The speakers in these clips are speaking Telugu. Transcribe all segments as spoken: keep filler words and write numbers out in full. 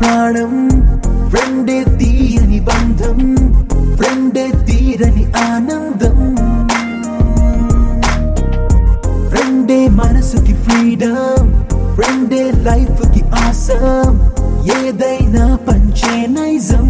ప్రాణం ఫ్రెండే తీయని బంధం ఫ్రెండే తీరని ఆనందం ఫ్రెండే మనసుకి ఫ్రీడమ్ ఫ్రెండే లైఫ్ కి ఆసం ఏదైనా పంచే నైజం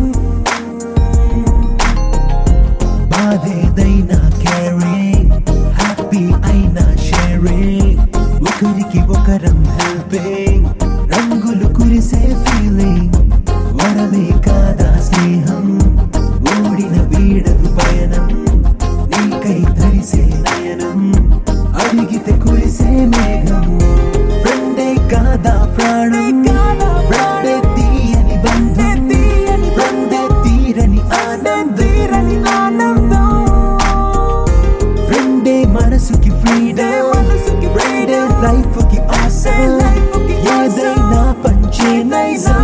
బాధేదైనా కేరింగ్ హ్యాపీ అయినా షేరింగ్ ఒకరికి ఒకరం హెల్పింగ్ రంగులు కురిసే ఫీలింగ్ వరమే కాదా స్నేహం ఓడిన వీడదు పయనం నీకై తరిసే నయనం అడిగితే కురిసే మేఘం ఫ్రెండే కాదా ప్రాణం ఫ్రెండే తీయని బంధం ఫ్రెండే తీరని ఆనందం ఫ్రెండే మనసుకి ఫ్రీడమ్ ఫ్రెండే లైఫ్ కి ఆసం ఏదైనా పంచే నైజం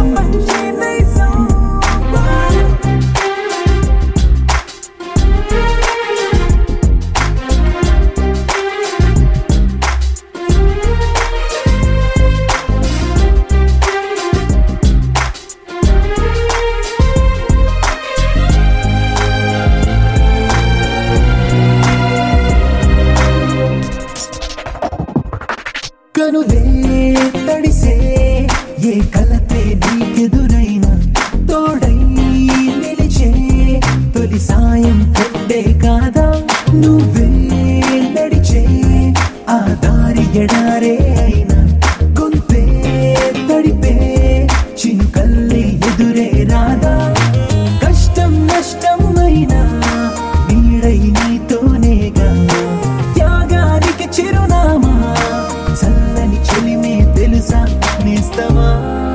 కనులే తడిసే ఏ కలతే నీకెదురైనా తోడై నిలిచే తొలి సాయం ఫ్రెండే కాదా నువ్వే నడిచే ఆ దారి ఎడారే అయినా గొంతే తడిపే చినుకల్లే ఎదురే రాదా కష్టం నష్టం అయినా నీడై నీతోనేగా త్యాగానికి చిరునామా చల్లని చెలిమే తెలుసా నేస్తమా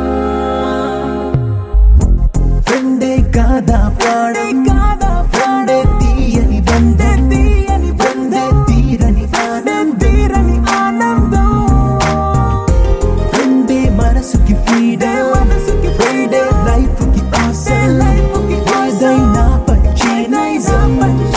ఫ్రెండే కాదా ప్రాణం ఫ్రెండే తీయని బంధం ఫ్రెండే తీరని ఆనందం ఫ్రెండే మనసుకి ఫ్రీడమ్ ఫ్రెండే లైఫ్ కి ఆసం ఏదైనా పంచే నైజం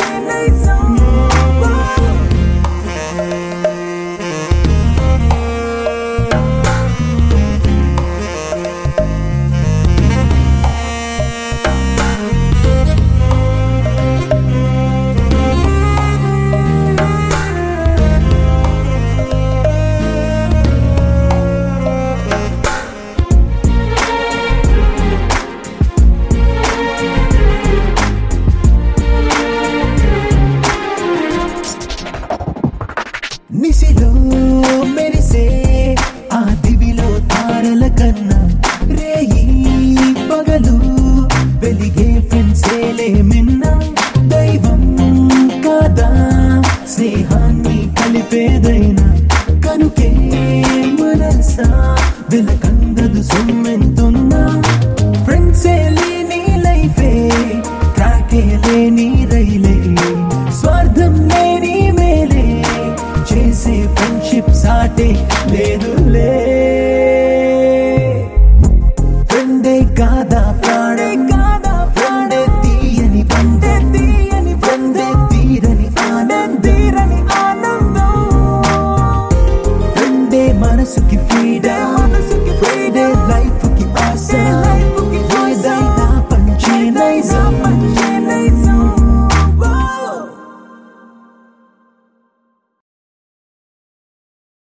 నిసిలో మెరిసే ఆ దివిలో తారల కన్నా రేయి పగలు వెలిగే ఫ్రెండ్సేలే మిన్న దైవం కాదా స్నేహాన్ని కలిపేదైనా కనుకే మనసా వెలకందదు సొమ్మెంతున్నా ఫ్రెండ్సే లేని లైఫే ట్రాకే లేని రైలే స్వార్థం లేని మేలే చేసే ఫ్రెండ్షిప్ సాటే లేదులే ఫ్రెండే కాదా